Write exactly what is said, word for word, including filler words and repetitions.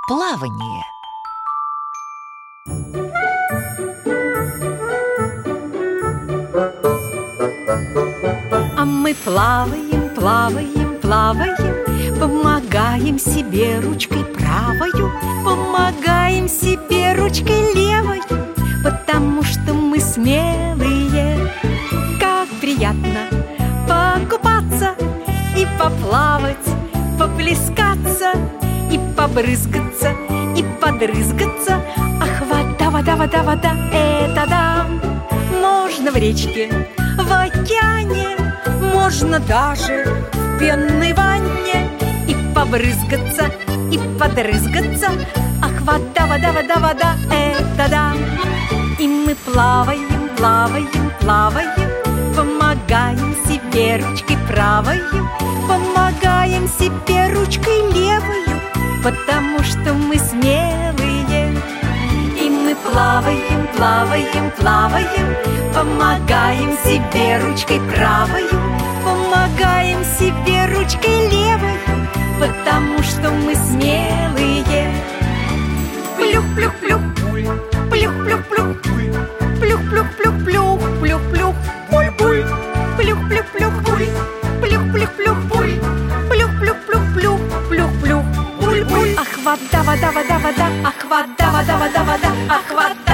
Плавание. А мы плаваем, плаваем, плаваем, помогаем себе ручкой правою, помогаем себе ручкой левой, потому что мы смелые. Как приятно покупаться и поплавать, поплескаться и побрызгаться, и подрызгаться. Ах, вода, вода, вода, вода, это да! Можно в речке, в океане, можно даже в пенной ванне и побрызгаться, и подрызгаться. Ах, вода, вода, вода, вода, это да! И мы плаваем, плаваем, плаваем, помогаем себе ручкой правою, помогаем себе ручкой левою, потому что мы смелые. И мы плаваем, плаваем, плаваем, помогаем себе ручкой правою, помогаем себе ручкой левою, потому что мы смелые. Плюх-плюх-плюх, плюх-плюх-плюх, плюх-плюх-плюх-плюх, плюх-плюх, буль-буль, плюх-плюх-плюх-буль, плюх-плюх-плюх-буль, плюх-плюх-плюх-плюх, плюх-плюх, буль-буль. Ах, вода, вода, вода, вода, ах, вода, вода, вода, вода, ах, вода.